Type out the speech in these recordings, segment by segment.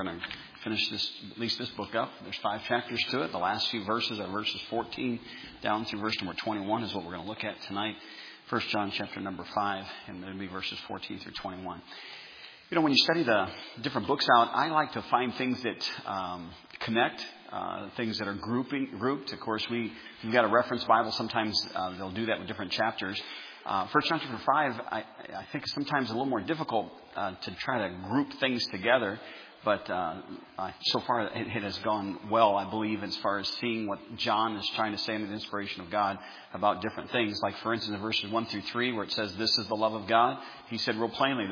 We're going to finish at least this book up. There's 5 chapters to it. The last few verses are verses 14 down through verse number 21 is what we're going to look at tonight. 1 John chapter number 5, and it'll be verses 14 through 21. You know, when you study the different books out, I like to find things that connect, things that are grouped. Of course, we've got a reference Bible. Sometimes they'll do that with different chapters. 1 John chapter 5, I think sometimes a little more difficult to try to group things together. But so far it has gone well, I believe, as far as seeing what John is trying to say in the inspiration of God about different things. Like, for instance, in verses 1 through 3, where it says, "This is the love of God." He said real plainly,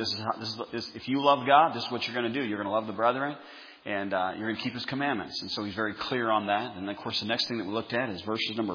if you love God, this is what you're going to do. You're going to love the brethren, and you're going to keep His commandments. And so He's very clear on that. And, of course, the next thing that we looked at is verses number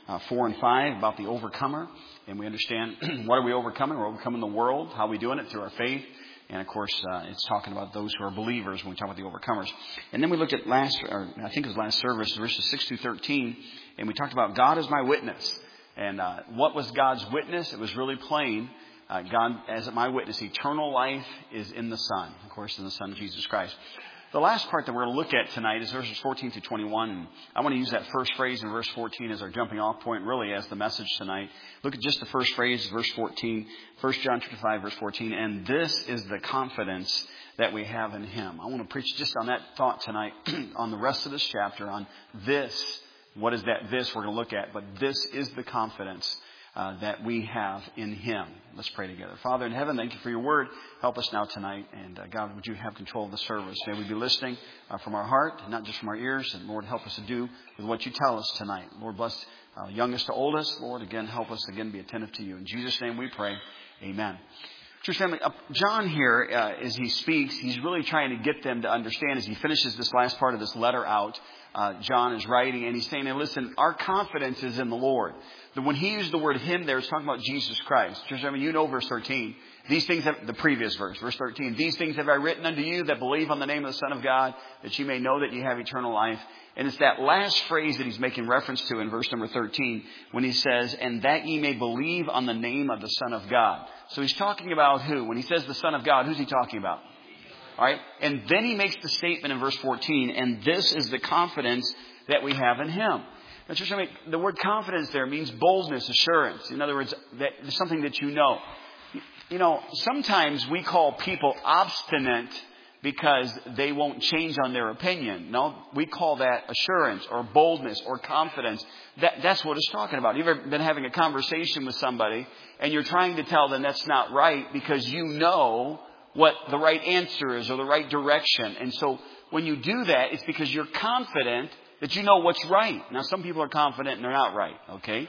4 and 5 about the overcomer. And we understand what are we overcoming? We're overcoming the world. How are we doing it? Through our faith. And, of course, it's talking about those who are believers when we talk about the overcomers. And then we looked at last service, verses 6 through 13, and we talked about God as my witness. And what was God's witness? It was really plain. God as my witness, eternal life is in the Son. Of course, in the Son, Jesus Christ. The last part that we're going to look at tonight is verses 14 through 21. And I want to use that first phrase in verse 14 as our jumping off point, really, as the message tonight. Look at just the first phrase, verse 14, 1 John chapter 5, verse 14. And this is the confidence that we have in Him. I want to preach just on that thought tonight, on the rest of this chapter, on this. What is that this we're going to look at? But this is the confidence that we have in Him. Let's pray together. Father in heaven, thank You for Your word. Help us now tonight. And God, would You have control of the service? May we be listening from our heart, not just from our ears. And Lord, help us to do with what You tell us tonight. Lord, bless youngest to oldest. Lord, again, help us again be attentive to You. In Jesus' name we pray. Amen. Church family, John here, as he speaks, he's really trying to get them to understand as he finishes this last part of this letter out. John is writing and he's saying, hey, listen, our confidence is in the Lord. When he used the word Him there, it's talking about Jesus Christ. Church family, you know verse 13. These things have, the previous verse 13. These things have I written unto you that believe on the name of the Son of God, that you may know that you have eternal life. And it's that last phrase that he's making reference to in verse number 13 when he says, and that ye may believe on the name of the Son of God. So he's talking about who? When he says the Son of God, who's he talking about? All right. And then he makes the statement in verse 14, and this is the confidence that we have in Him. Now, church, the word confidence there means boldness, assurance. In other words, that it's something that you know. You know, sometimes we call people obstinate because they won't change on their opinion. No, we call that assurance or boldness or confidence. That's what it's talking about. You've ever been having a conversation with somebody and you're trying to tell them that's not right because you know what the right answer is or the right direction. And so when you do that, it's because you're confident that you know what's right. Now, some people are confident and they're not right, okay?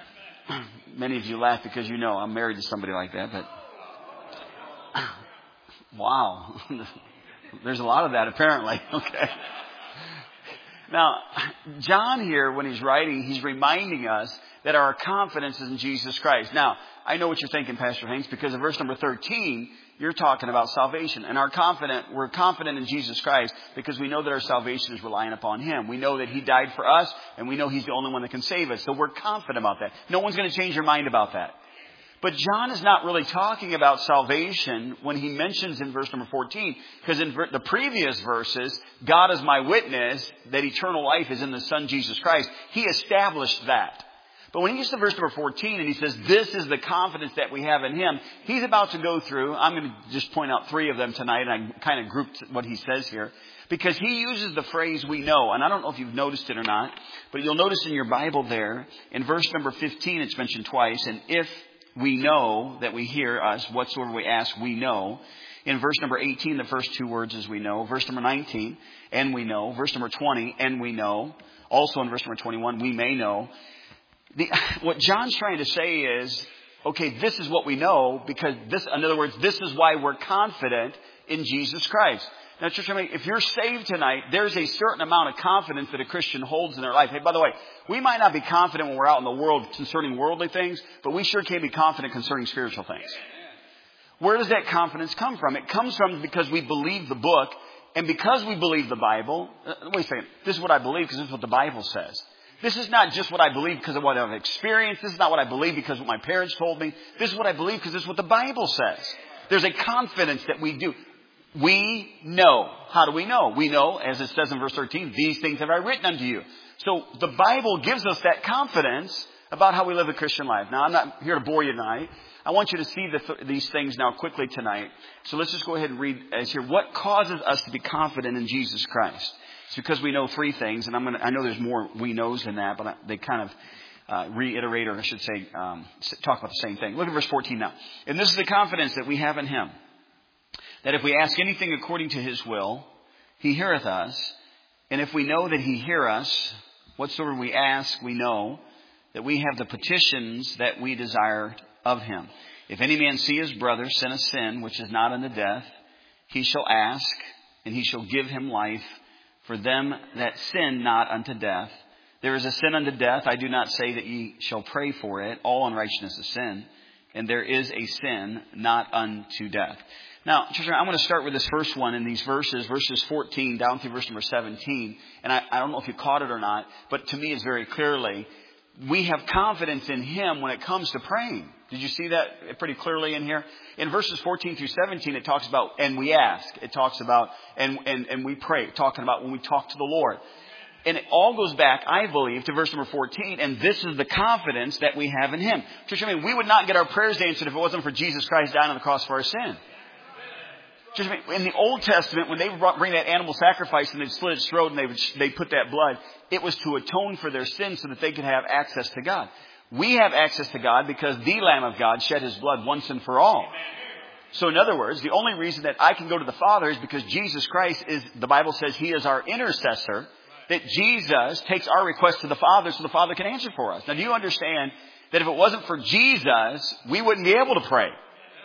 Many of you laugh because you know I'm married to somebody like that, but wow. There's a lot of that apparently, okay? Now, John here, when he's writing, he's reminding us that our confidence is in Jesus Christ. Now, I know what you're thinking, Pastor Hanks, because in verse number 13, you're talking about salvation. And we're confident in Jesus Christ because we know that our salvation is relying upon Him. We know that He died for us, and we know He's the only one that can save us. So we're confident about that. No one's going to change your mind about that. But John is not really talking about salvation when he mentions in verse number 14. Because in the previous verses, God is my witness that eternal life is in the Son Jesus Christ. He established that. But when he gets to verse number 14 and he says, this is the confidence that we have in Him, he's about to go through, I'm going to just point out 3 of them tonight, and I kind of grouped what he says here. Because he uses the phrase we know. And I don't know if you've noticed it or not, but you'll notice in your Bible there, in verse number 15, it's mentioned twice. And if we know that we hear us, whatsoever we ask, we know. In verse number 18, the first 2 words is we know. Verse number 19, and we know. Verse number 20, and we know. Also in verse number 21, we may know. What John's trying to say is, okay, this is what we know because in other words, this is why we're confident in Jesus Christ. Now, church, if you're saved tonight, there's a certain amount of confidence that a Christian holds in their life. Hey, by the way, we might not be confident when we're out in the world concerning worldly things, but we sure can be confident concerning spiritual things. Where does that confidence come from? It comes from because we believe the book, and because we believe the Bible. Wait a second. This is what I believe because this is what the Bible says. This is not just what I believe because of what I've experienced. This is not what I believe because of what my parents told me. This is what I believe because this is what the Bible says. There's a confidence that we do. we know. How do we know? We know, as it says in verse 13, these things have I written unto you. So the Bible gives us that confidence about how we live a Christian life. Now, I'm not here to bore you tonight. I want you to see these things now quickly tonight. So let's just go ahead and read as here. What causes us to be confident in Jesus Christ? It's because we know three things, and I know there's more we knows than that, but they kind of reiterate, or I should say, talk about the same thing. Look at verse 14 now. And this is the confidence that we have in Him, that if we ask anything according to His will, He heareth us. And if we know that He hear us, whatsoever we ask, we know that we have the petitions that we desire of Him. If any man see his brother sin a sin which is not unto death, he shall ask, and He shall give him life for them that sin not unto death. There is a sin unto death. I do not say that ye shall pray for it. All unrighteousness is sin. And there is a sin not unto death. Now, children, I'm going to start with this first one in these verses 14 down through verse number 17. And I don't know if you caught it or not, but to me it's very clearly, we have confidence in Him when it comes to praying. Did you see that pretty clearly in here? In verses 14 through 17, it talks about, and we ask. It talks about, and we pray, talking about when we talk to the Lord. And it all goes back, I believe, to verse number 14, and this is the confidence that we have in Him. Church, I mean, we would not get our prayers answered if it wasn't for Jesus Christ dying on the cross for our sin. Church, I mean, in the Old Testament, when they bring that animal sacrifice and they'd slit its throat and they'd put that blood, it was to atone for their sins so that they could have access to God. We have access to God because the Lamb of God shed His blood once and for all. So in other words, the only reason that I can go to the Father is because Jesus Christ is, the Bible says He is our intercessor, that Jesus takes our request to the Father so the Father can answer for us. Now, do you understand that if it wasn't for Jesus, we wouldn't be able to pray?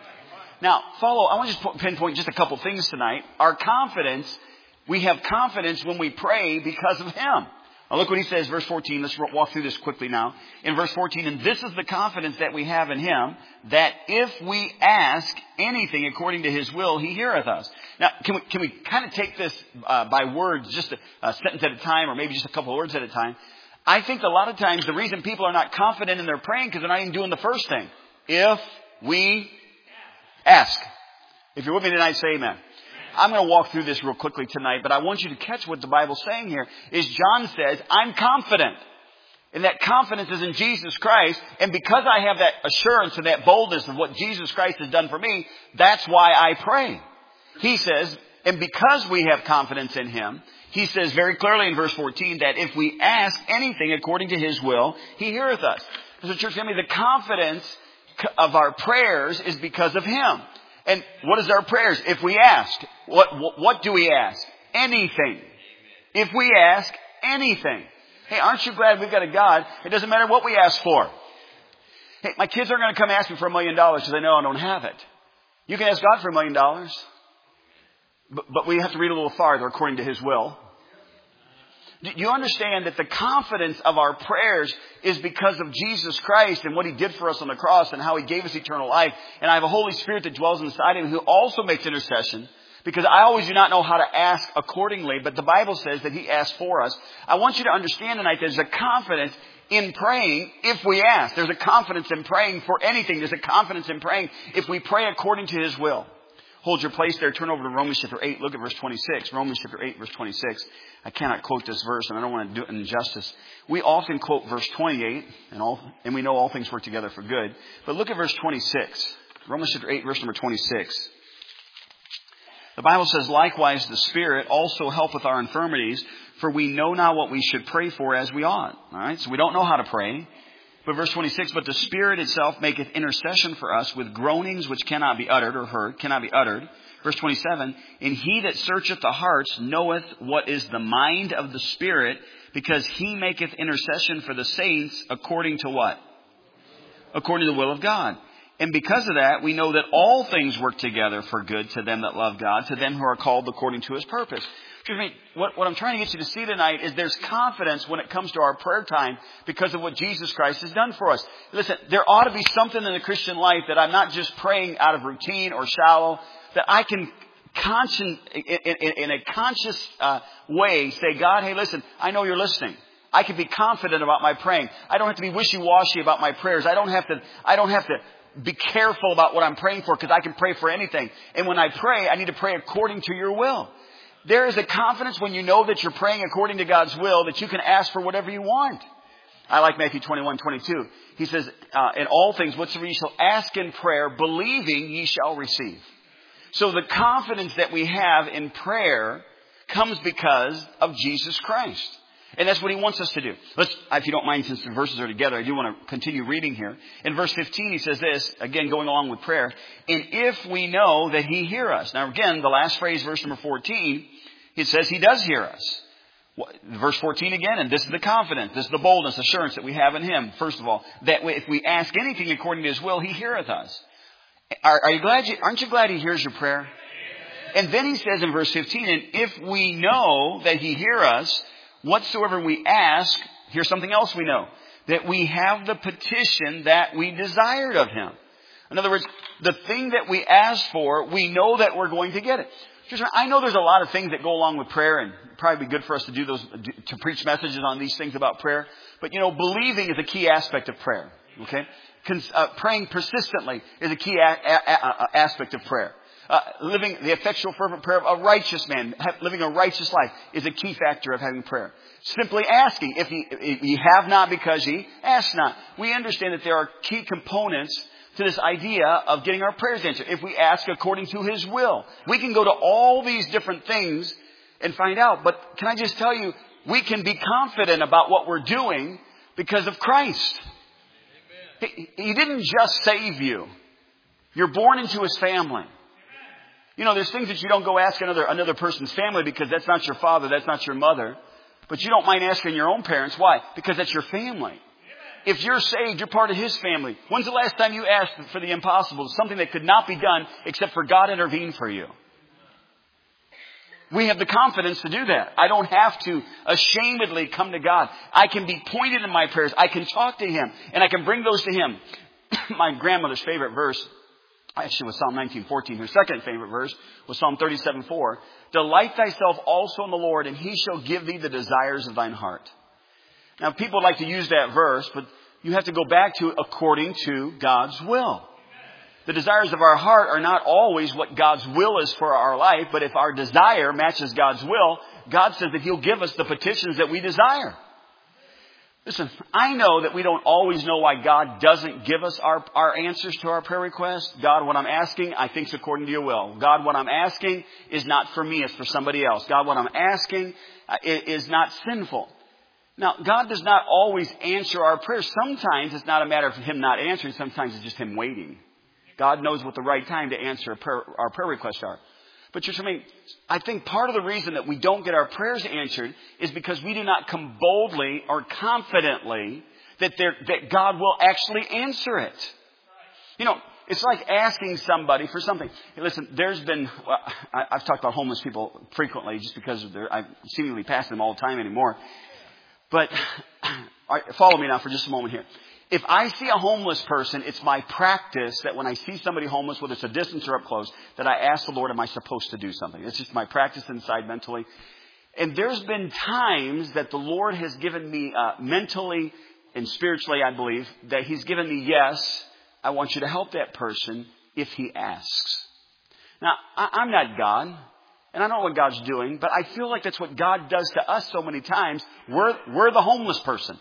Now, I want to just pinpoint just a couple things tonight. Our confidence, we have confidence when we pray because of Him. Now look what He says, verse 14. Let's walk through this quickly now. In verse 14, and this is the confidence that we have in Him, that if we ask anything according to His will, He heareth us. Now, can we kind of take this by words, just a sentence at a time, or maybe just a couple of words at a time? I think a lot of times the reason people are not confident in their praying because they're not even doing the first thing. If we ask. If you're with me tonight, say amen. I'm going to walk through this real quickly tonight, but I want you to catch what the Bible's saying here. Is John says, I'm confident. And that confidence is in Jesus Christ. And because I have that assurance and that boldness of what Jesus Christ has done for me, that's why I pray. He says, and because we have confidence in Him, He says very clearly in verse 14 that if we ask anything according to His will, He heareth us. So church family, the confidence of our prayers is because of Him. And what is our prayers? If we ask, what do we ask? Anything. If we ask anything. Hey, aren't you glad we've got a God? It doesn't matter what we ask for. Hey, my kids aren't going to come ask me for $1 million because they know I don't have it. You can ask God for $1 million. But we have to read a little farther according to His will. Do you understand that the confidence of our prayers is because of Jesus Christ and what He did for us on the cross and how He gave us eternal life? And I have a Holy Spirit that dwells inside of me who also makes intercession, because I always do not know how to ask accordingly, but the Bible says that He asks for us. I want you to understand tonight there's a confidence in praying if we ask. There's a confidence in praying for anything. There's a confidence in praying if we pray according to His will. Hold your place there. Turn over to Romans chapter 8. Look at verse 26. Romans chapter 8, verse 26. I cannot quote this verse, and I don't want to do it injustice. We often quote verse 28, and we know all things work together for good. But look at verse 26. Romans chapter 8, verse number 26. The Bible says, likewise the Spirit also helpeth our infirmities, for we know not what we should pray for as we ought. All right, so we don't know how to pray. But verse 26, but the Spirit itself maketh intercession for us with groanings which cannot be uttered or heard, cannot be uttered. Verse 27, and He that searcheth the hearts knoweth what is the mind of the Spirit, because He maketh intercession for the saints according to what? According to the will of God. And because of that, we know that all things work together for good to them that love God, to them who are called according to His purpose. What I'm trying to get you to see tonight is there's confidence when it comes to our prayer time because of what Jesus Christ has done for us. Listen, there ought to be something in the Christian life that I'm not just praying out of routine or shallow, that I can in a conscious way say, God, hey, listen, I know You're listening. I can be confident about my praying. I don't have to be wishy-washy about my prayers. I don't have to be careful about what I'm praying for because I can pray for anything. And when I pray, I need to pray according to your will. There is a confidence when you know that you're praying according to God's will that you can ask for whatever you want. I like Matthew 21:22. He says, in all things, whatsoever ye shall ask in prayer, believing ye shall receive. So the confidence that we have in prayer comes because of Jesus Christ. And that's what He wants us to do. If you don't mind, since the verses are together, I do want to continue reading here. In verse 15, he says this, again, going along with prayer. And if we know that He hear us. Now, again, the last phrase, verse number 14, it says He does hear us. Verse 14 again, and this is the confidence, this is the boldness, assurance that we have in Him. First of all, that if we ask anything according to His will, He heareth us. Aren't you glad He hears your prayer? And then he says in verse 15, and if we know that He hear us, whatsoever we ask, here's something else we know, that we have the petition that we desired of Him. In other words, the thing that we ask for, we know that we're going to get it. I know there's a lot of things that go along with prayer, and it'd probably be good for us to do those, to preach messages on these things about prayer. But believing is a key aspect of prayer. Okay, praying persistently is a key aspect of prayer. Living the effectual fervent prayer of a righteous man, living a righteous life, is a key factor of having prayer. Simply asking, if ye have not because ye ask not. We understand that there are key components to this idea of getting our prayers answered. If we ask according to His will, we can go to all these different things and find out. But can I just tell you, we can be confident about what we're doing because of Christ. He didn't just save you. You're born into His family. There's things that you don't go ask another person's family because that's not your father, that's not your mother. But you don't mind asking your own parents. Why? Because that's your family. If you're saved, you're part of His family. When's the last time you asked for the impossible? Something that could not be done except for God intervene for you. We have the confidence to do that. I don't have to ashamedly come to God. I can be pointed in my prayers. I can talk to Him and I can bring those to Him. My grandmother's favorite verse actually was Psalm 19:14. Her second favorite verse was Psalm 37:4. Delight thyself also in the Lord, and He shall give thee the desires of thine heart. Now, people like to use that verse, but you have to go back to according to God's will. The desires of our heart are not always what God's will is for our life, but if our desire matches God's will, God says that He'll give us the petitions that we desire. Listen, I know that we don't always know why God doesn't give us our answers to our prayer requests. God, what I'm asking, I think is according to your will. God, what I'm asking is not for me, it's for somebody else. God, what I'm asking is not sinful. Now, God does not always answer our prayers. Sometimes it's not a matter of Him not answering. Sometimes it's just Him waiting. God knows what the right time to answer our prayer requests are. But I think part of the reason that we don't get our prayers answered is because we do not come boldly or confidently that God will actually answer it. It's like asking somebody for something. Hey, listen, I've talked about homeless people frequently just because I seemingly pass them all the time anymore. But follow me now for just a moment here. If I see a homeless person, it's my practice that when I see somebody homeless, whether it's a distance or up close, that I ask the Lord, am I supposed to do something? It's just my practice inside mentally. And there's been times that the Lord has given me mentally and spiritually, I believe, that He's given me, yes, I want you to help that person if he asks. Now, I'm not God. And I don't know what God's doing, but I feel like that's what God does to us so many times. We're the homeless person.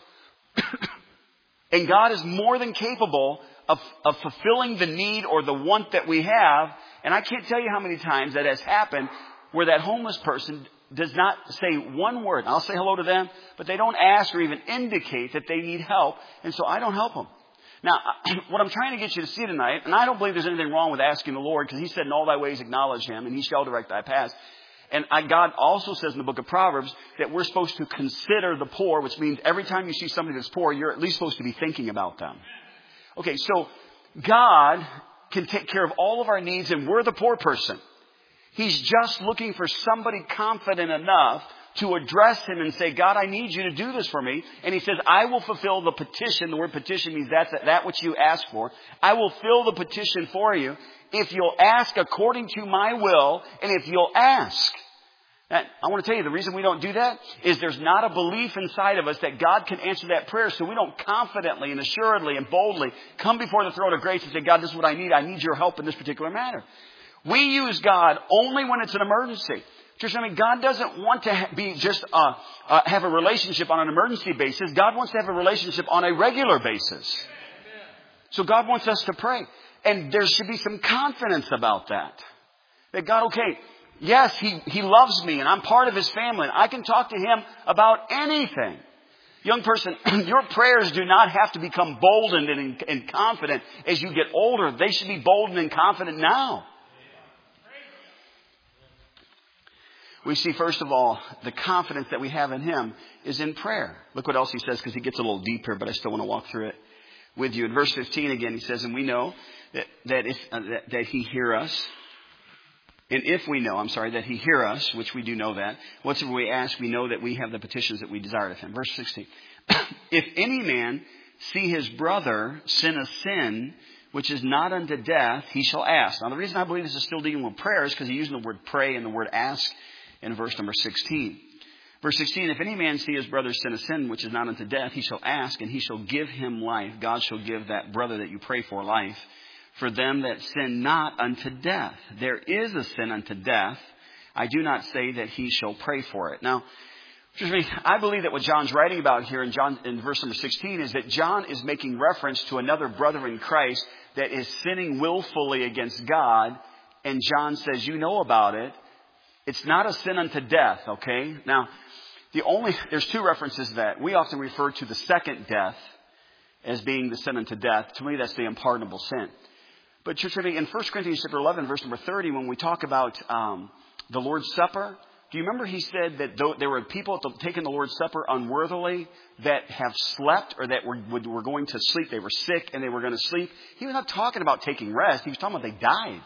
And God is more than capable of fulfilling the need or the want that we have. And I can't tell you how many times that has happened where that homeless person does not say one word. I'll say hello to them, but they don't ask or even indicate that they need help. And so I don't help them. Now, what I'm trying to get you to see tonight, and I don't believe there's anything wrong with asking the Lord, because He said, in all thy ways acknowledge Him, and He shall direct thy paths. And God also says in the book of Proverbs that we're supposed to consider the poor, which means every time you see somebody that's poor, you're at least supposed to be thinking about them. Okay, so God can take care of all of our needs, and we're the poor person. He's just looking for somebody confident enough to address Him and say, God, I need you to do this for me. And He says, I will fulfill the petition. The word petition means that which you ask for. I will fill the petition for you if you'll ask according to my will and if you'll ask. And I want to tell you, the reason we don't do that is there's not a belief inside of us that God can answer that prayer, so we don't confidently and assuredly and boldly come before the throne of grace and say, God, this is what I need. I need your help in this particular matter. We use God only when it's an emergency. Just, God doesn't want to be just have a relationship on an emergency basis. God wants to have a relationship on a regular basis. So God wants us to pray. And there should be some confidence about that. That God, okay, yes, He loves me and I'm part of His family and I can talk to Him about anything. Young person, your prayers do not have to become boldened and confident as you get older. They should be boldened and confident now. We see, first of all, the confidence that we have in Him is in prayer. Look what else he says, because he gets a little deeper, but I still want to walk through it with you. In verse 15 again, he says, and we know that He hear us. And if we know, that He hear us, which we do know that, whatsoever we ask, we know that we have the petitions that we desire of Him. Verse 16. If any man see his brother sin a sin which is not unto death, he shall ask. Now, the reason I believe this is still dealing with prayer is because he's using the word pray and the word ask in verse number 16. Verse 16, if any man see his brother sin a sin which is not unto death, he shall ask, and He shall give him life. God shall give that brother that you pray for life. For them that sin not unto death. There is a sin unto death. I do not say that he shall pray for it. Now, I believe that what John's writing about here in verse number 16 is that John is making reference to another brother in Christ that is sinning willfully against God. And John says, you know about it. It's not a sin unto death, okay? Now, there's two references to that. We often refer to the second death as being the sin unto death. To me, that's the unpardonable sin. But church, in 1 Corinthians chapter 11, verse number 30, when we talk about the Lord's Supper, do you remember he said that there were people taking the Lord's Supper unworthily that have slept or that were going to sleep? They were sick and they were going to sleep. He was not talking about taking rest. He was talking about they died.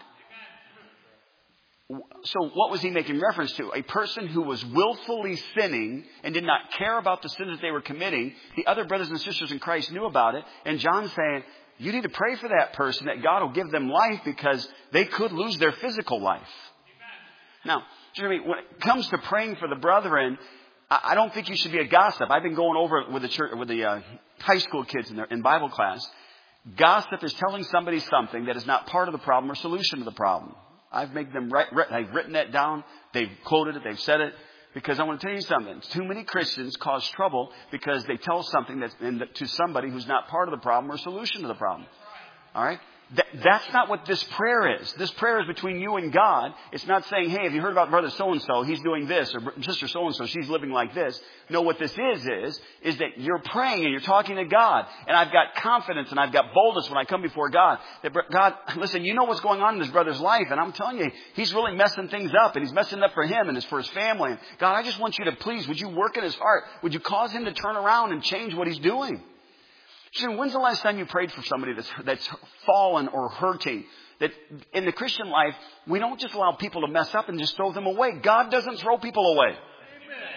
So what was he making reference to? A person who was willfully sinning and did not care about the sin that they were committing. The other brothers and sisters in Christ knew about it. And John's saying, you need to pray for that person that God will give them life because they could lose their physical life. Now, when it comes to praying for the brethren, I don't think you should be a gossip. I've been going over with the high school kids in Bible class. Gossip is telling somebody something that is not part of the problem or solution to the problem. I've written that down. They've quoted it. They've said it. Because I want to tell you something. Too many Christians cause trouble because they tell something to somebody who's not part of the problem or solution to the problem. All right? That's not what this prayer is. This prayer is between you and God. It's not saying, hey, have you heard about brother so-and-so? He's doing this. Or sister so-and-so, she's living like this. No, what this is that you're praying and you're talking to God. And I've got confidence and I've got boldness when I come before God. That God, listen, you know what's going on in this brother's life. And I'm telling you, he's really messing things up. And he's messing it up for him and for his family. And God, I just want you to please, would you work in his heart? Would you cause him to turn around and change what he's doing? When's the last time you prayed for somebody that's fallen or hurting? That in the Christian life, we don't just allow people to mess up and just throw them away. God doesn't throw people away. Amen.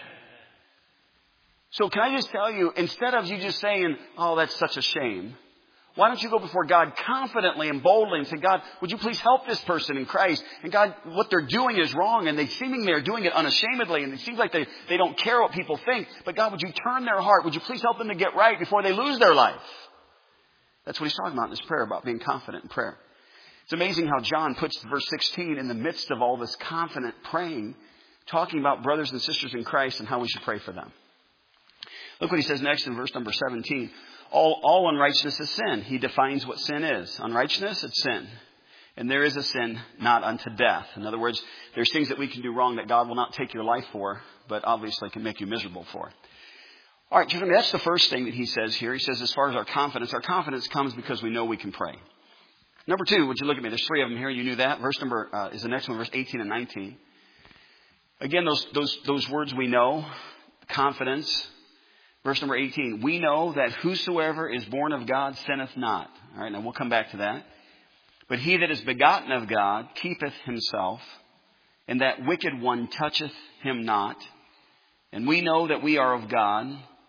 So can I just tell you, instead of you just saying, oh, that's such a shame, why don't you go before God confidently and boldly and say, God, would you please help this person in Christ? And God, what they're doing is wrong and they seemingly are doing it unashamedly and it seems like they don't care what people think. But God, would you turn their heart? Would you please help them to get right before they lose their life? That's what he's talking about in this prayer, about being confident in prayer. It's amazing how John puts verse 16 in the midst of all this confident praying, talking about brothers and sisters in Christ and how we should pray for them. Look what he says next in verse number 17. All unrighteousness is sin. He defines what sin is. Unrighteousness, it's sin. And there is a sin not unto death. In other words, there's things that we can do wrong that God will not take your life for, but obviously can make you miserable for. All right, gentlemen, that's the first thing that he says here. He says as far as our confidence comes because we know we can pray. Number two, would you look at me? There's three of them here. You knew that. Verse number is the next one, verse 18 and 19. Again, those words we know, confidence. Verse number 18, we know that whosoever is born of God sinneth not. All right, now we'll come back to that. But he that is begotten of God keepeth himself, and that wicked one toucheth him not. And we know that we are of God,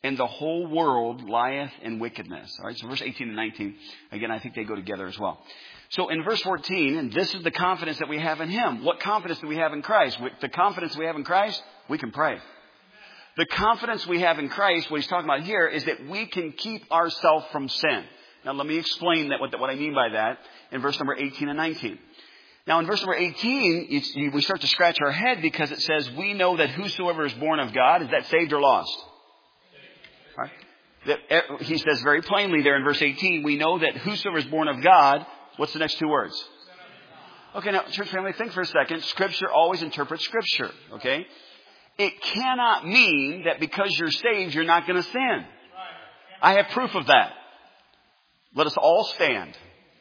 and the whole world lieth in wickedness. All right, so verse 18 and 19, again, I think they go together as well. So in verse 14, and this is the confidence that we have in Him. What confidence do we have in Christ? The confidence we have in Christ, we can pray. The confidence we have in Christ, what he's talking about here, is that we can keep ourselves from sin. Now let me explain that what I mean by that in verse number 18 and 19. Now in verse number 18, we start to scratch our head because it says, we know that whosoever is born of God, is that saved or lost? All right. He says very plainly there in verse 18, we know that whosoever is born of God, what's the next two words? Okay, now church family, think for a second. Scripture always interprets Scripture, okay? It cannot mean that because you're saved, you're not going to sin. I have proof of that. Let us all stand.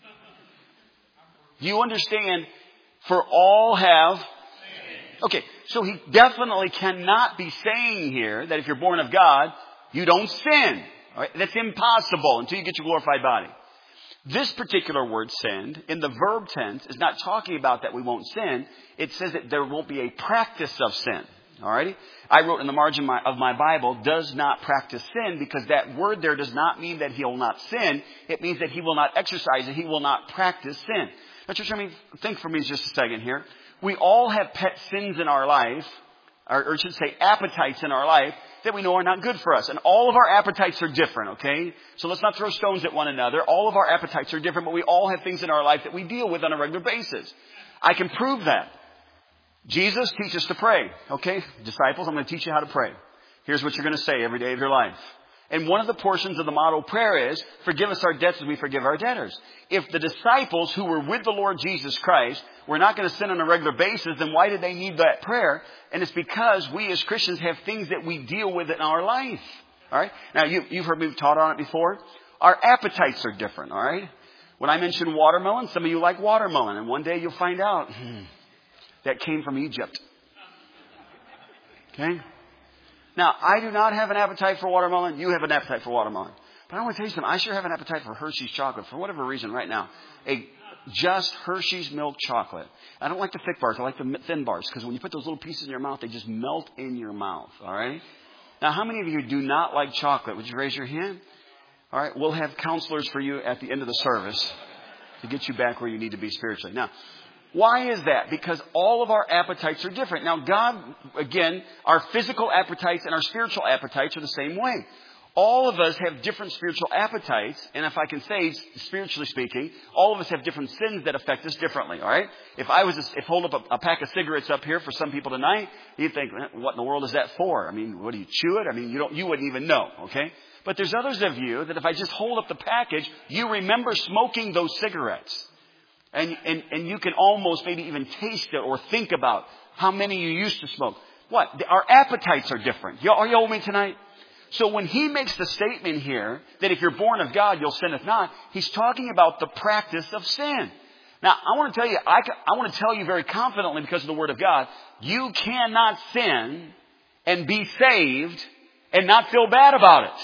You understand, for all have... Okay, so he definitely cannot be saying here that if you're born of God, you don't sin. All right? That's impossible until you get your glorified body. This particular word, sinned, in the verb tense, is not talking about that we won't sin. It says that there won't be a practice of sin. Alrighty? I wrote in the margin of my Bible, does not practice sin, because that word there does not mean that he will not sin. It means that he will not exercise it. He will not practice sin. Now, church, think for me just a second here. We all have pet sins in our life, or should say appetites in our life, that we know are not good for us. And all of our appetites are different, okay? So let's not throw stones at one another. All of our appetites are different, but we all have things in our life that we deal with on a regular basis. I can prove that. Jesus teaches us to pray. Okay, disciples, I'm going to teach you how to pray. Here's what you're going to say every day of your life. And one of the portions of the model prayer is, forgive us our debts as we forgive our debtors. If the disciples who were with the Lord Jesus Christ were not going to sin on a regular basis, then why did they need that prayer? And it's because we as Christians have things that we deal with in our life. All right. Now, you've heard me taught on it before. Our appetites are different. All right. When I mention watermelon, some of you like watermelon. And one day you'll find out... that came from Egypt. Okay? Now, I do not have an appetite for watermelon. You have an appetite for watermelon. But I want to tell you something. I sure have an appetite for Hershey's chocolate for whatever reason right now. Just Hershey's milk chocolate. I don't like the thick bars. I like the thin bars because when you put those little pieces in your mouth, they just melt in your mouth. All right? Now, how many of you do not like chocolate? Would you raise your hand? All right? We'll have counselors for you at the end of the service to get you back where you need to be spiritually. Now, why is that? Because all of our appetites are different. Now, God, again, our physical appetites and our spiritual appetites are the same way. All of us have different spiritual appetites. And if I can say, spiritually speaking, all of us have different sins that affect us differently. All right? If hold up a pack of cigarettes up here for some people tonight, you'd think, what in the world is that for? I mean, what do you chew it? I mean, you wouldn't even know. Okay? But there's others of you that if I just hold up the package, you remember smoking those cigarettes. And you can almost maybe even taste it or think about how many you used to smoke. What? Our appetites are different. Are you with me tonight? So when he makes the statement here that if you're born of God, you'll sinneth not, he's talking about the practice of sin. Now, I want to tell you, I want to tell you very confidently because of the Word of God, you cannot sin and be saved and not feel bad about it.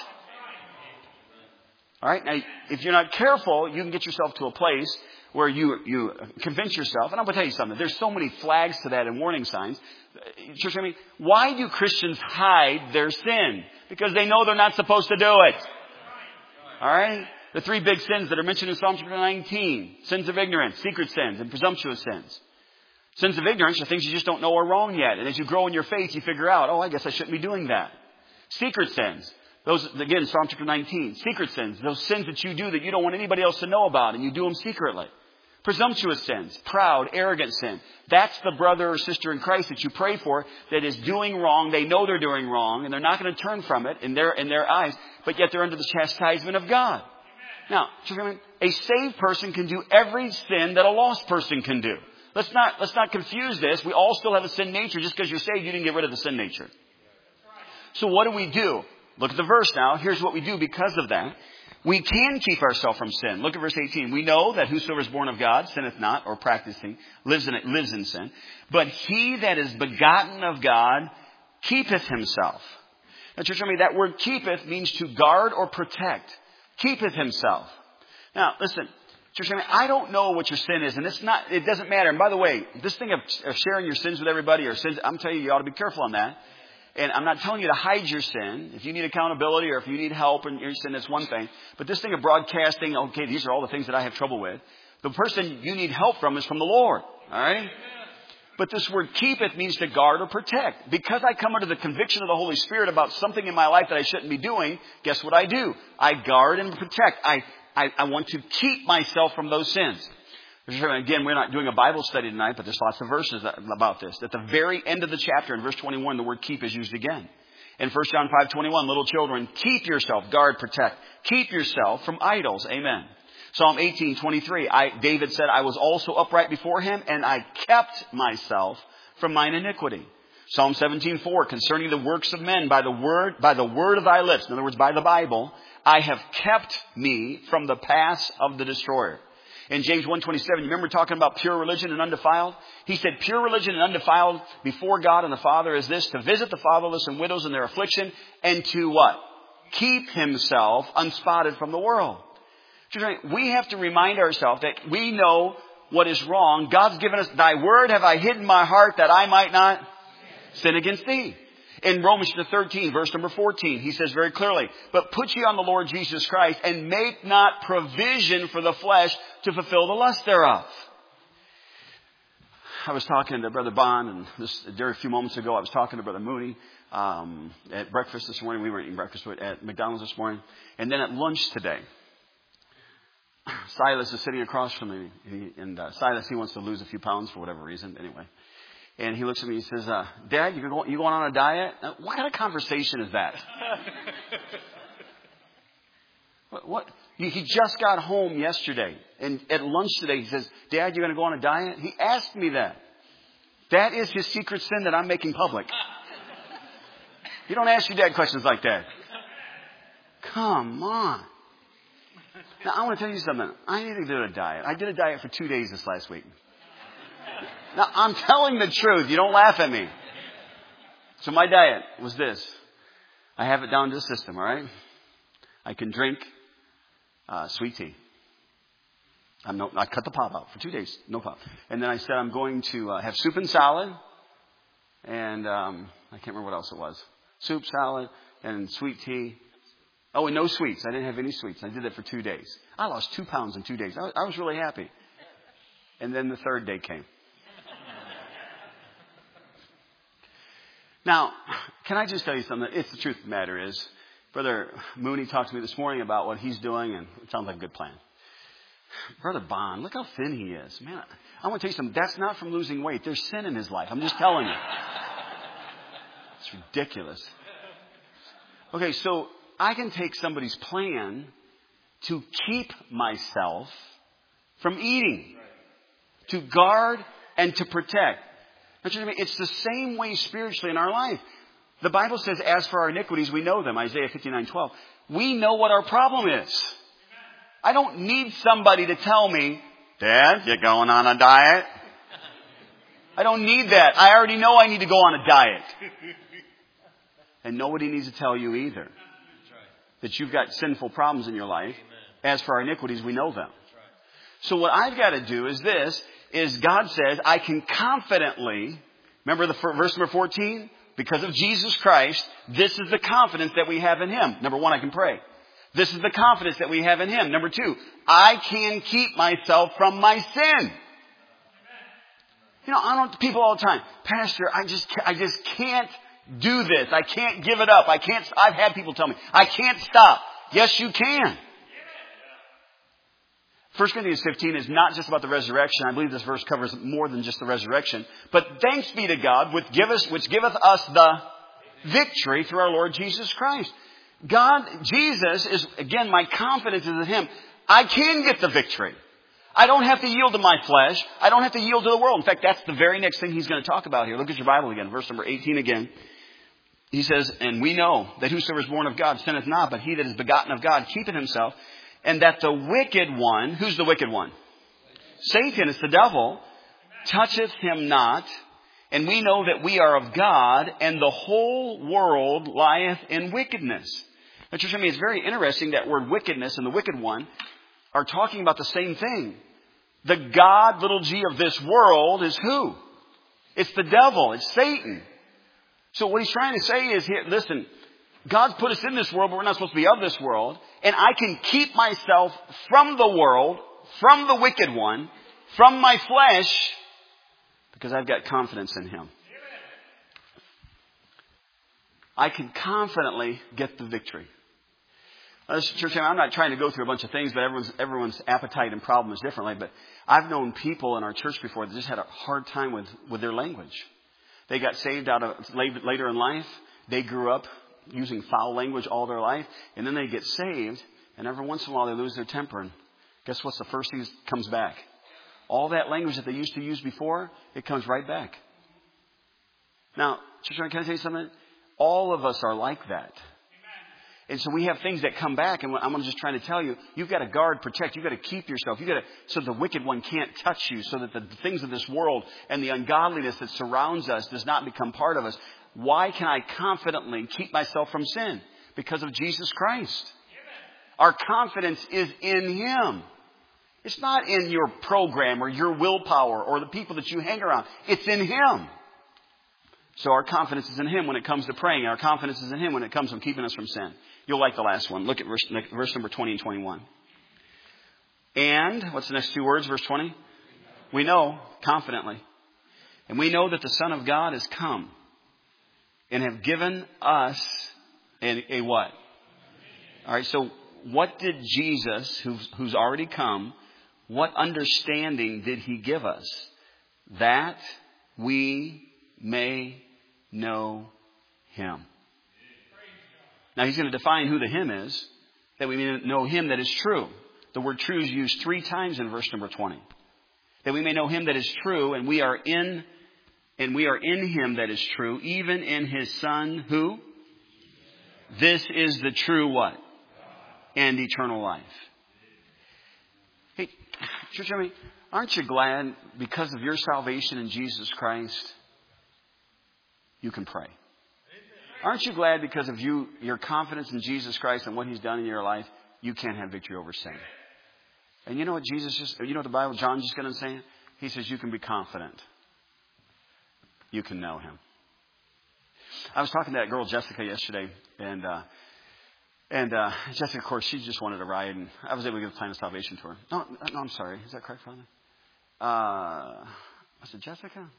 All right? Now, if you're not careful, you can get yourself to a place where you convince yourself, and I'm going to tell you something, there's so many flags to that and warning signs. Church, why do Christians hide their sin? Because they know they're not supposed to do it. All right? The three big sins that are mentioned in Psalm chapter 19. Sins of ignorance, secret sins, and presumptuous sins. Sins of ignorance are things you just don't know are wrong yet. And as you grow in your faith, you figure out, I guess I shouldn't be doing that. Secret sins. Those, again, Psalm chapter 19. Secret sins. Those sins that you do that you don't want anybody else to know about, and you do them secretly. Presumptuous sins, proud, arrogant sin. That's the brother or sister in Christ that you pray for that is doing wrong. They know they're doing wrong, and they're not going to turn from it in their eyes, but yet they're under the chastisement of God. Now, a saved person can do every sin that a lost person can do. Let's not confuse this. We all still have a sin nature. Just because you're saved, you didn't get rid of the sin nature. So what do? Look at the verse now. Here's what we do because of that. We can keep ourselves from sin. Look at verse 18. We know that whosoever is born of God sinneth not, or practicing, lives in sin. But he that is begotten of God keepeth himself. Now, church, that word keepeth means to guard or protect. Keepeth himself. Now, listen, church, I don't know what your sin is, and it doesn't matter. And by the way, this thing of sharing your sins with everybody or sins, I'm telling you ought to be careful on that. And I'm not telling you to hide your sin. If you need accountability or if you need help in your sin, that's one thing. But this thing of broadcasting, okay, these are all the things that I have trouble with. The person you need help from is from the Lord. All right? But this word keepeth means to guard or protect. Because I come under the conviction of the Holy Spirit about something in my life that I shouldn't be doing, guess what I do? I guard and protect. I want to keep myself from those sins. Again, we're not doing a Bible study tonight, but there's lots of verses about this. At the very end of the chapter, in verse 21, the word keep is used again. In 1 John 5:21, little children, keep yourself, guard, protect. Keep yourself from idols. Amen. Psalm 18:23, David said, I was also upright before him, and I kept myself from mine iniquity. Psalm 17:4, concerning the works of men, by the word of thy lips, in other words, by the Bible, I have kept me from the paths of the destroyer. In James 1:27, you remember talking about pure religion and undefiled? He said, pure religion and undefiled before God and the Father is this, to visit the fatherless and widows in their affliction, and to what? Keep himself unspotted from the world. We have to remind ourselves that we know what is wrong. God's given us, thy word have I hidden in my heart that I might not sin against thee. In Romans 13, verse number 14, he says very clearly, but put ye on the Lord Jesus Christ and make not provision for the flesh to fulfill the lust thereof. I was talking to Brother Bond, and a few moments ago I was talking to Brother Mooney at breakfast this morning. We were eating breakfast at McDonald's this morning. And then at lunch today, Silas is sitting across from me. Silas, he wants to lose a few pounds for whatever reason. Anyway. And he looks at me and says, Dad, you going on a diet? What kind of conversation is that? What? He just got home yesterday. And at lunch today, he says, Dad, you're going to go on a diet? He asked me that. That is his secret sin that I'm making public. You don't ask your dad questions like that. Come on. Now, I want to tell you something. I need to do a diet. I did a diet for 2 days this last week. Now, I'm telling the truth. You don't laugh at me. So my diet was this. I have it down to the system, all right? I can drink sweet tea. I cut the pop out for 2 days. No pop. And then I said I'm going to have soup and salad. And I can't remember what else it was. Soup, salad, and sweet tea. Oh, and no sweets. I didn't have any sweets. I did that for 2 days. I lost 2 pounds in 2 days. I was really happy. And then the third day came. Now, can I just tell you something? It's the truth of the matter is, Brother Mooney talked to me this morning about what he's doing, and it sounds like a good plan. Brother Bond, look how thin he is. Man, I want to tell you something. That's not from losing weight. There's sin in his life. I'm just telling you. It's ridiculous. Okay, so I can take somebody's plan to keep myself from eating, to guard and to protect. It's the same way spiritually in our life. The Bible says, as for our iniquities, we know them. Isaiah 59:12. We know what our problem is. I don't need somebody to tell me, Dad, you're going on a diet. I don't need that. I already know I need to go on a diet. And nobody needs to tell you either that you've got sinful problems in your life. As for our iniquities, we know them. So what I've got to do is this, is God says, I can confidently, remember the verse number 14? Because of Jesus Christ, this is the confidence that we have in Him. Number one, I can pray. This is the confidence that we have in Him. Number two, I can keep myself from my sin. You know, I don't people all the time, Pastor, I just can't do this. I can't give it up. I've had people tell me, I can't stop. Yes, you can. 1 Corinthians 15 is not just about the resurrection. I believe this verse covers more than just the resurrection. But thanks be to God, which giveth us the victory through our Lord Jesus Christ. Jesus is, again, my confidence is in Him. I can get the victory. I don't have to yield to my flesh. I don't have to yield to the world. In fact, that's the very next thing he's going to talk about here. Look at your Bible again, verse number 18 again. He says, and we know that whosoever is born of God sinneth not, but he that is begotten of God keepeth himself. And that the wicked one, who's the wicked one? Satan is the devil, toucheth him not. And we know that we are of God, and the whole world lieth in wickedness. Now, church, I mean, it's very interesting that word wickedness and the wicked one are talking about the same thing. The God, little g, of this world is who? It's the devil. It's Satan. So what he's trying to say is, here, listen, God's put us in this world, but we're not supposed to be of this world. And I can keep myself from the world, from the wicked one, from my flesh, because I've got confidence in Him. I can confidently get the victory. Church, I'm not trying to go through a bunch of things, but everyone's appetite and problem is differently. But I've known people in our church before that just had a hard time with their language. They got saved later in life. They grew up using foul language all their life. And then they get saved. And every once in a while they lose their temper. And guess what's the first thing that comes back? All that language that they used to use before, it comes right back. Now, church, can I tell you something? All of us are like that. And so we have things that come back, and I'm just trying to tell you, you've got to guard, protect, you've got to keep yourself, so the wicked one can't touch you, so that the things of this world and the ungodliness that surrounds us does not become part of us. Why can I confidently keep myself from sin? Because of Jesus Christ. Our confidence is in Him. It's not in your program or your willpower or the people that you hang around. It's in Him. So our confidence is in Him when it comes to praying. Our confidence is in Him when it comes to keeping us from sin. You'll like the last one. Look at verse number 20 and 21. And, what's the next two words, verse 20? We know, confidently. And we know that the Son of God has come and have given us a what? All right, so what did Jesus, who's already come, what understanding did He give us? That we may know Him. Now He's going to define who the Him is, that we may know Him that is true. The word true is used 3 times in verse number 20. That we may know Him that is true, and we are in Him that is true, even in His Son, who? This is the true what? And eternal life. Hey, church, aren't you glad because of your salvation in Jesus Christ, you can pray? Aren't you glad because of your confidence in Jesus Christ and what He's done in your life, you can have victory over sin? And you know what the Bible, John just got done saying? He says you can be confident. You can know Him. I was talking to that girl Jessica yesterday, and Jessica, of course, she just wanted a ride, and I was able to give the plan of salvation to her. No, I'm sorry. Is that correct, Father? Was it Jessica?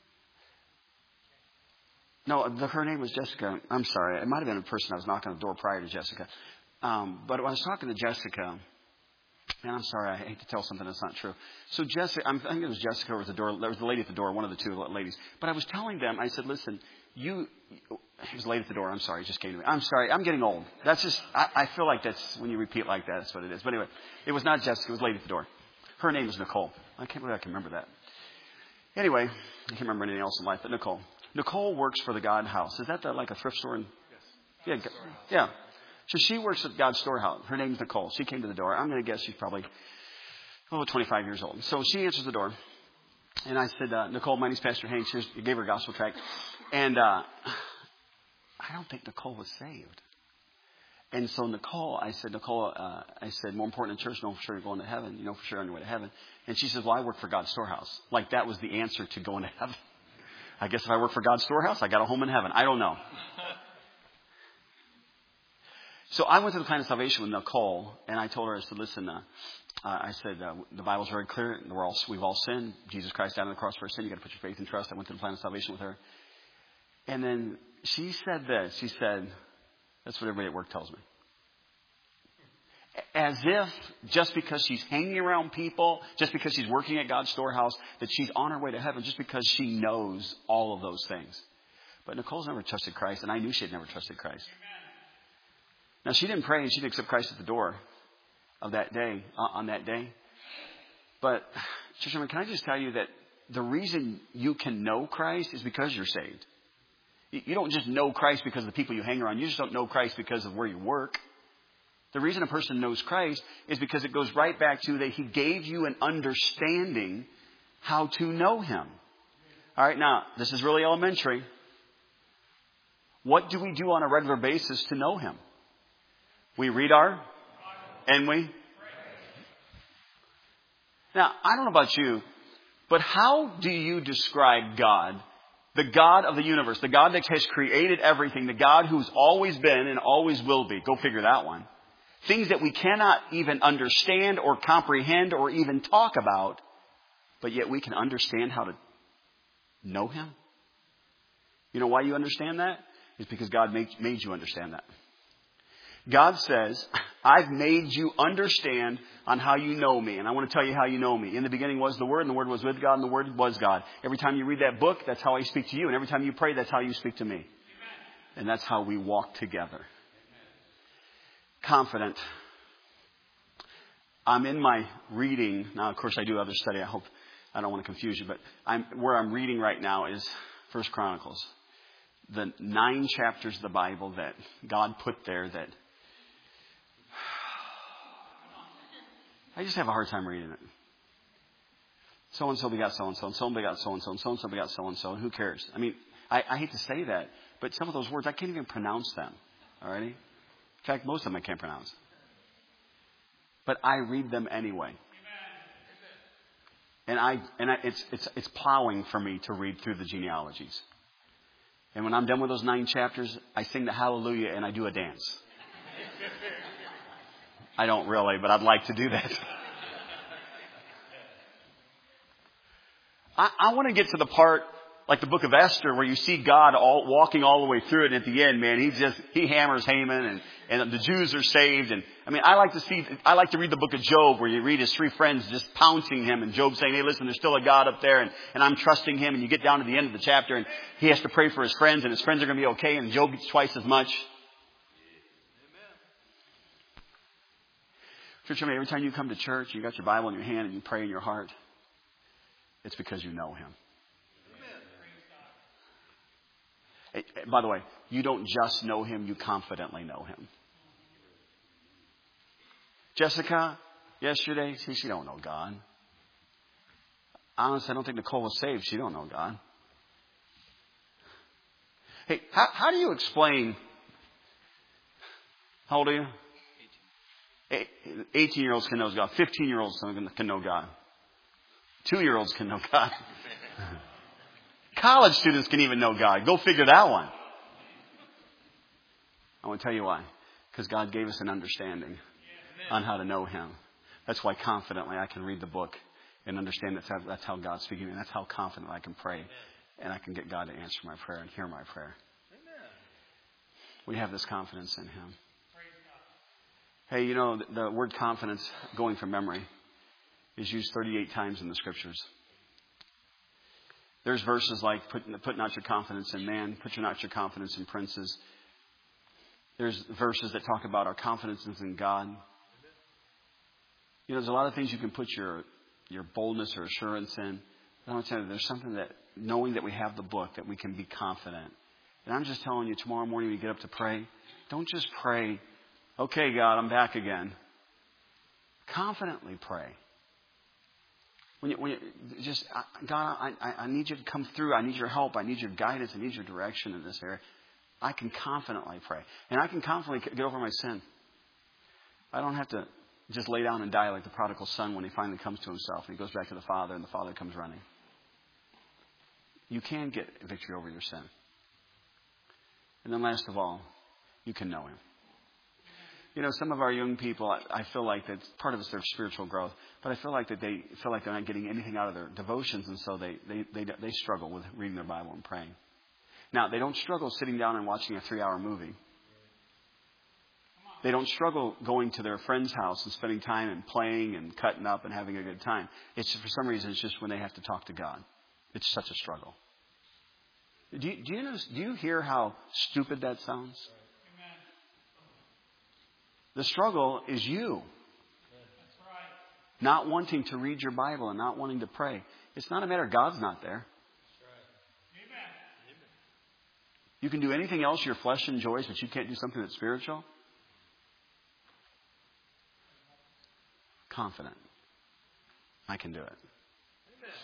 No, her name was Jessica. I'm sorry. It might have been a person I was knocking on the door prior to Jessica. But when I was talking to Jessica, and I'm sorry, I hate to tell something that's not true. So Jessica, I think it was Jessica or the door. There was the lady at the door, one of the two ladies. But I was telling them, I said, listen, it was the lady at the door. I'm sorry, it just came to me. I'm sorry, I'm getting old. That's just, I feel like that's, when you repeat like that, that's what it is. But anyway, it was not Jessica, it was the lady at the door. Her name was Nicole. I can't believe I can remember that. Anyway, I can't remember anything else in life but Nicole. Nicole works for the God House. Is that like a thrift store? Yes. Yeah. So she works at God's Storehouse. Her name's Nicole. She came to the door. I'm going to guess she's probably 25 years old. So she answers the door. And I said, Nicole, my name's Pastor Hanks. You gave her a gospel tract. And I don't think Nicole was saved. And so Nicole, I said, more important in church, know for sure you're going to heaven. You know for sure on your way to heaven. And she says, well, I work for God's Storehouse. Like that was the answer to going to heaven. I guess if I work for God's Storehouse, I got a home in heaven. I don't know. So I went to the plan of salvation with Nicole, and I told her, I said, listen, the Bible's very clear. We've all sinned. Jesus Christ died on the cross for our sin. You've got to put your faith and trust. I went to the plan of salvation with her. And then she said this. She said, that's what everybody at work tells me. As if just because she's hanging around people, just because she's working at God's Storehouse, that she's on her way to heaven just because she knows all of those things. But Nicole's never trusted Christ, and I knew she had never trusted Christ. Now, she didn't pray and she didn't accept Christ at the door of that day, on that day. But, Church, can I just tell you that the reason you can know Christ is because you're saved. You don't just know Christ because of the people you hang around. You just don't know Christ because of where you work. The reason a person knows Christ is because it goes right back to that He gave you an understanding how to know Him. All right, now, this is really elementary. What do we do on a regular basis to know Him? We read and we. Now, I don't know about you, but how do you describe God The God of the universe. The God that has created everything. The God who's always been and always will be. Go figure that one. Things that we cannot even understand or comprehend or even talk about. But yet we can understand how to know Him. You know why you understand that? It's because God made you understand that. God says, I've made you understand on how you know me. And I want to tell you how you know me. In the beginning was the Word, and the Word was with God, and the Word was God. Every time you read that book, that's how I speak to you. And every time you pray, that's how you speak to me. Amen. And that's how we walk together. Amen. Confident. I'm in my reading. Now, of course, I do other study. I hope I don't want to confuse you. But where I'm reading right now is 1 Chronicles. The 9 chapters of the Bible that God put there that I just have a hard time reading it. So-and-so begot so-and-so, and so-and-so begot so-and-so, and so-and-so begot so-and-so, and who cares? I mean, I hate to say that, but some of those words, I can't even pronounce them. Alrighty? In fact, most of them I can't pronounce. But I read them anyway. And it's plowing for me to read through the genealogies. And when I'm done with those 9 chapters, I sing the hallelujah and I do a dance. I don't really, but I'd like to do that. I want to get to the part like the book of Esther where you see God walking all the way through it. And at the end, man, he hammers Haman and the Jews are saved. And I mean, I like to read the book of Job where you read his 3 friends just pouncing him and Job saying, hey, listen, there's still a God up there and I'm trusting him. And you get down to the end of the chapter and he has to pray for his friends and his friends are going to be okay. And Job gets twice as much. Church, I mean, every time you come to church, you got your Bible in your hand and you pray in your heart, it's because you know Him. Hey, by the way, you don't just know Him, you confidently know Him. Jessica, yesterday, she don't know God. Honestly, I don't think Nicole was saved. She don't know God. Hey, how do you explain, how old are you? 18-year-olds can know God. 15-year-olds can know God. 2-year-olds can know God. College students can even know God. Go figure that one. I want to tell you why. Because God gave us an understanding on how to know Him. That's why confidently I can read the book and understand that's how God's speaking to me. That's how confident I can pray. And I can get God to answer my prayer and hear my prayer. We have this confidence in Him. Hey, you know, the word confidence, going from memory, is used 38 times in the Scriptures. There's verses like, put not your confidence in man, put not your confidence in princes. There's verses that talk about our confidence in God. You know, there's a lot of things you can put your boldness or assurance in. But I want to tell you, there's something that, knowing that we have the book, that we can be confident. And I'm just telling you, tomorrow morning when you get up to pray, don't just pray, okay, God, I'm back again. Confidently pray. When you just, God, I need you to come through. I need your help. I need your guidance. I need your direction in this area. I can confidently pray. And I can confidently get over my sin. I don't have to just lay down and die like the prodigal son when he finally comes to himself and he goes back to the Father and the Father comes running. You can get victory over your sin. And then last of all, you can know Him. You know, some of our young people, I feel like that part of it's their spiritual growth, but I feel like that they feel like they're not getting anything out of their devotions, and so they struggle with reading their Bible and praying. Now, they don't struggle sitting down and watching a 3-hour movie. They don't struggle going to their friend's house and spending time and playing and cutting up and having a good time. It's for some reason, it's just when they have to talk to God. It's such a struggle. Do you hear how stupid that sounds? The struggle is you. Not wanting to read your Bible and not wanting to pray. It's not a matter of God's not there. You can do anything else your flesh enjoys, but you can't do something that's spiritual. Confident. I can do it.